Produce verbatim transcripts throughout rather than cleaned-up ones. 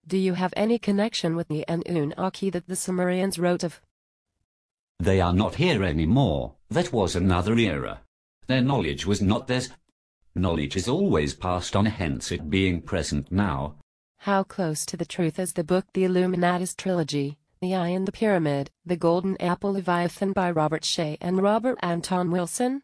Do you have any connection with the Anunnaki that the Sumerians wrote of? They are not here anymore. That was another era. Their knowledge was not theirs. Knowledge is always passed on, hence it being present now. How close to the truth is the book The Illuminatus Trilogy, The Eye in the Pyramid, The Golden Apple Leviathan by Robert Shea and Robert Anton Wilson?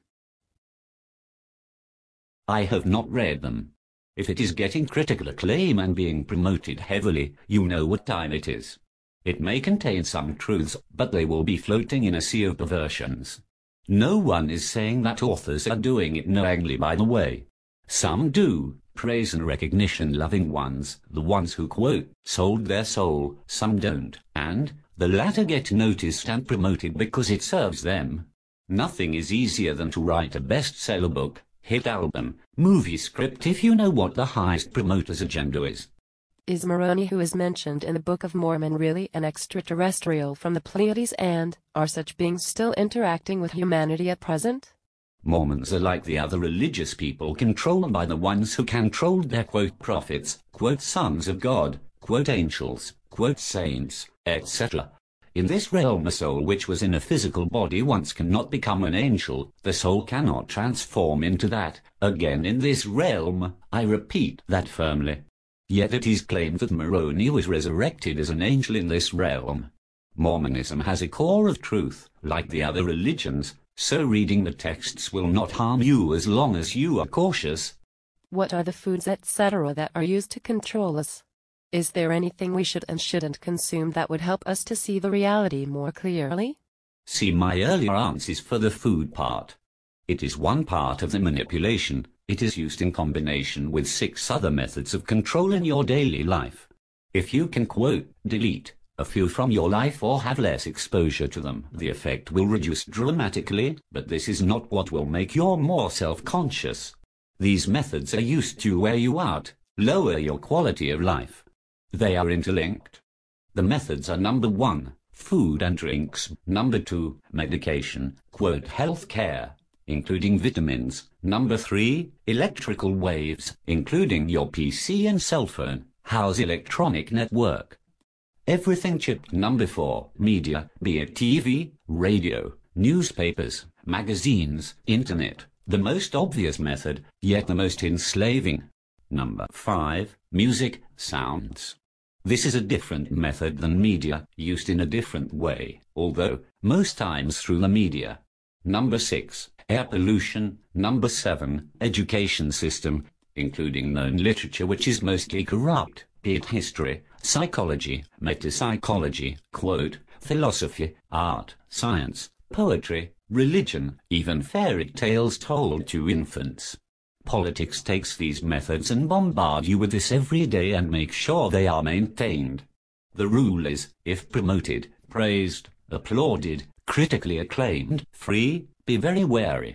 I have not read them. If it is getting critical acclaim and being promoted heavily, you know what time it is. It may contain some truths, but they will be floating in a sea of perversions. No one is saying that authors are doing it knowingly, by the way. Some do, praise and recognition-loving ones, the ones who, quote, sold their soul. Some don't, and the latter get noticed and promoted because it serves them. Nothing is easier than to write a bestseller book, hit album, movie script if you know what the highest promoter's agenda is. Is Moroni, who is mentioned in the Book of Mormon, really an extraterrestrial from the Pleiades, and are such beings still interacting with humanity at present? Mormons are like the other religious people, controlled by the ones who controlled their, quote, prophets, quote, sons of God, quote, angels, quote, saints, et cetera. In this realm, a soul which was in a physical body once cannot become an angel. The soul cannot transform into that again in this realm. I repeat that firmly. Yet it is claimed that Moroni was resurrected as an angel in this realm. Mormonism has a core of truth, like the other religions, so reading the texts will not harm you as long as you are cautious. What are the foods, et cetera, that are used to control us? Is there anything we should and shouldn't consume that would help us to see the reality more clearly? See my earlier answers for the food part. It is one part of the manipulation. It is used in combination with six other methods of control in your daily life. If you can, quote, delete a few from your life or have less exposure to them, the effect will reduce dramatically, but this is not what will make you more self-conscious. These methods are used to wear you out, lower your quality of life. They are interlinked. The methods are: number one, food and drinks; number two, medication, quote, health care, including vitamins; number three, electrical waves, including your P C and cell phone, house electronic network. Everything chipped. Number four, media, be it T V, radio, newspapers, magazines, internet, the most obvious method, yet the most enslaving. Number five, music, sounds. This is a different method than media, used in a different way, although most times through the media. Number six, air pollution. Number seven, education system, including known literature which is mostly corrupt, be it history, psychology, metapsychology, quote, philosophy, art, science, poetry, religion, even fairy tales told to infants. Politics takes these methods and bombard you with this every day and make sure they are maintained. The rule is, if promoted, praised, applauded, critically acclaimed, free, be very wary.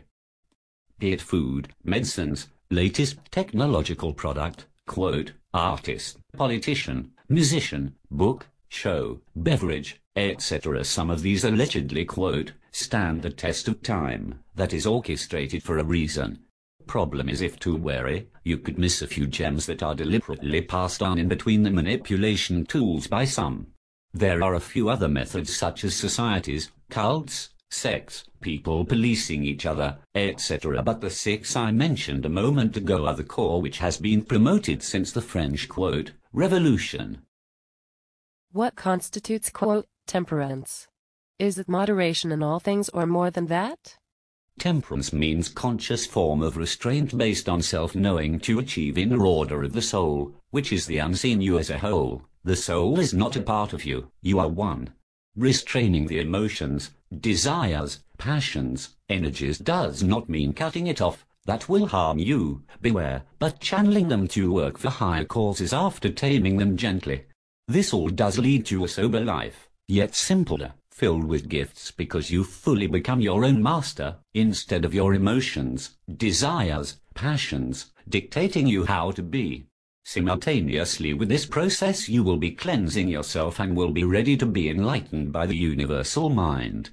Be it food, medicines, latest technological product, quote, artist, politician, musician, book, show, beverage, et cetera. Some of these allegedly, quote, stand the test of time, that is orchestrated for a reason. Problem is, if too wary, you could miss a few gems that are deliberately passed on in between the manipulation tools by some. There are a few other methods such as societies, cults, sects, people policing each other, et cetera. But the six I mentioned a moment ago are the core which has been promoted since the French, quote, Revolution. What constitutes, quote, temperance? Is it moderation in all things or more than that? Temperance means conscious form of restraint based on self-knowing to achieve inner order of the soul, which is the unseen you as a whole. The soul is not a part of you, you are one. Restraining the emotions, desires, passions, energies does not mean cutting it off, that will harm you, beware, but channeling them to work for higher causes after taming them gently. This all does lead to a sober life, yet simpler, filled with gifts because you fully become your own master, instead of your emotions, desires, passions, dictating you how to be. Simultaneously with this process you will be cleansing yourself and will be ready to be enlightened by the universal mind.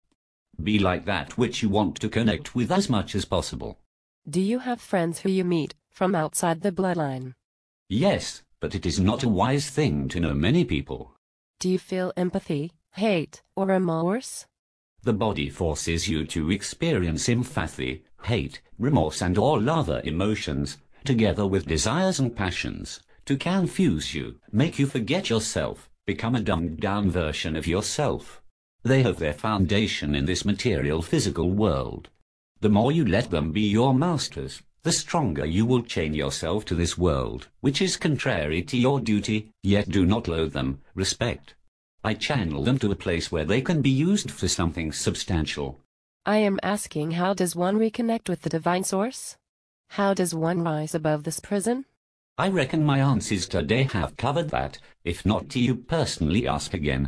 Be like that which you want to connect with as much as possible. Do you have friends who you meet from outside the bloodline? Yes, but it is not a wise thing to know many people. Do you feel empathy, hate, or remorse? The body forces you to experience empathy, hate, remorse and all other emotions, together with desires and passions, to confuse you, make you forget yourself, become a dumbed-down version of yourself. They have their foundation in this material physical world. The more you let them be your masters, the stronger you will chain yourself to this world, which is contrary to your duty, yet do not loathe them, respect. I channel them to a place where they can be used for something substantial. I am asking, how does one reconnect with the divine source? How does one rise above this prison? I reckon my answers today have covered that. If not, do you personally ask again?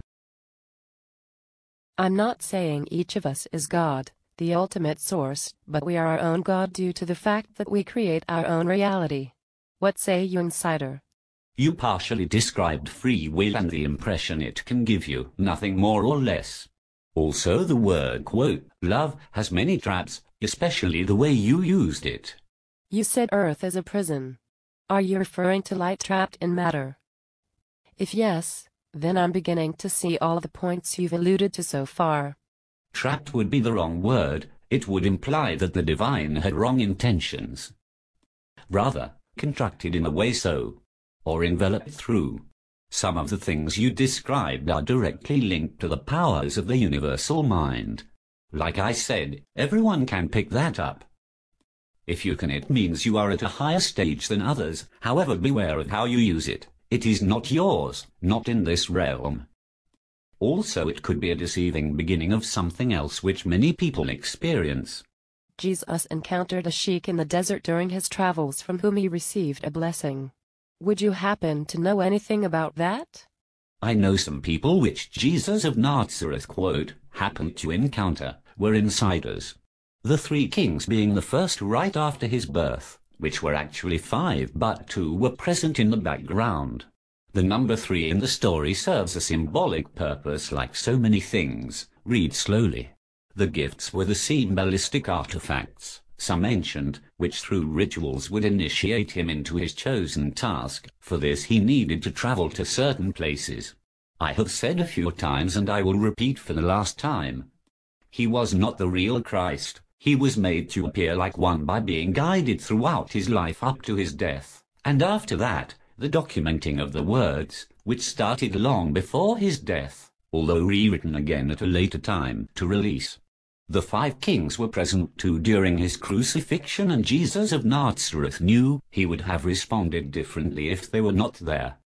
I'm not saying each of us is God, the ultimate source, but we are our own God due to the fact that we create our own reality. What say you, insider? You partially described free will and the impression it can give you, nothing more or less. Also the word, quote, love, has many traps, especially the way you used it. You said Earth is a prison. Are you referring to light trapped in matter? If yes, then I'm beginning to see all the points you've alluded to so far. Trapped would be the wrong word. It would imply that the divine had wrong intentions. Rather, contracted in a way so, or enveloped through. Some of the things you described are directly linked to the powers of the universal mind. Like I said, everyone can pick that up. If you can, it means you are at a higher stage than others. However, beware of how you use it. It is not yours, not in this realm. Also, it could be a deceiving beginning of something else which many people experience. Jesus encountered a sheik in the desert during his travels from whom he received a blessing. Would you happen to know anything about that? I know some people which Jesus of Nazareth, quote, happened to encounter, were insiders. The three kings being the first right after his birth, which were actually five, but two were present in the background. The number three in the story serves a symbolic purpose like so many things. Read slowly. The gifts were the symbolistic artifacts, some ancient, which through rituals would initiate him into his chosen task. For this he needed to travel to certain places. I have said a few times, and I will repeat for the last time. He was not the real Christ. He was made to appear like one by being guided throughout his life up to his death, and after that, the documenting of the words, which started long before his death, although rewritten again at a later time, to release. The five kings were present too during his crucifixion, and Jesus of Nazareth knew he would have responded differently if they were not there.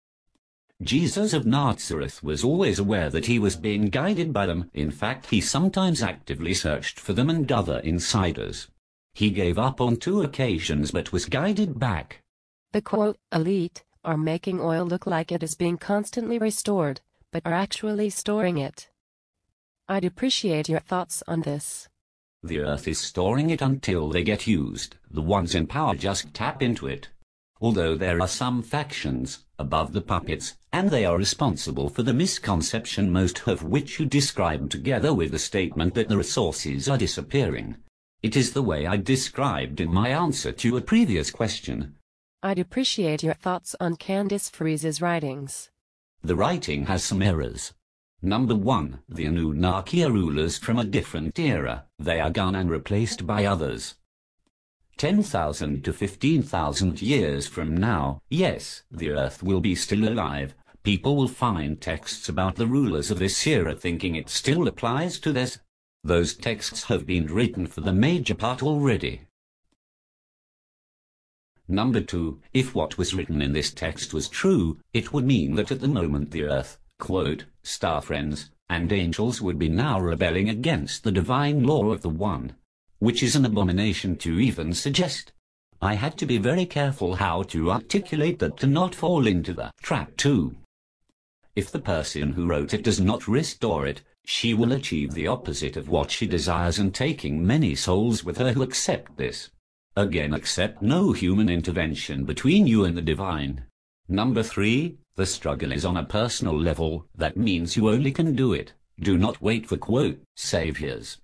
Jesus of Nazareth was always aware that he was being guided by them. In fact, he sometimes actively searched for them and other insiders. He gave up on two occasions but was guided back. The quote, elite, are making oil look like it is being constantly restored, but are actually storing it. I'd appreciate your thoughts on this. The earth is storing it until they get used. The ones in power just tap into it. Although there are some factions above the puppets, and they are responsible for the misconception, most of which you described together with the statement that the resources are disappearing. It is the way I described in my answer to a previous question. I'd appreciate your thoughts on Candice Freeze's writings. The writing has some errors. Number one, the Anunnaki are rulers from a different era. They are gone and replaced by others. ten thousand to fifteen thousand years from now, yes, the earth will be still alive. People will find texts about the rulers of this era thinking it still applies to this. Those texts have been written for the major part already. Number two, if what was written in this text was true, it would mean that at the moment the earth, quote, star friends, and angels would be now rebelling against the divine law of the One, which is an abomination to even suggest. I had to be very careful how to articulate that to not fall into the trap too. If the person who wrote it does not restore it, she will achieve the opposite of what she desires, and taking many souls with her who accept this. Again, accept no human intervention between you and the divine. Number three, the struggle is on a personal level. That means you only can do it. Do not wait for, quote, saviors.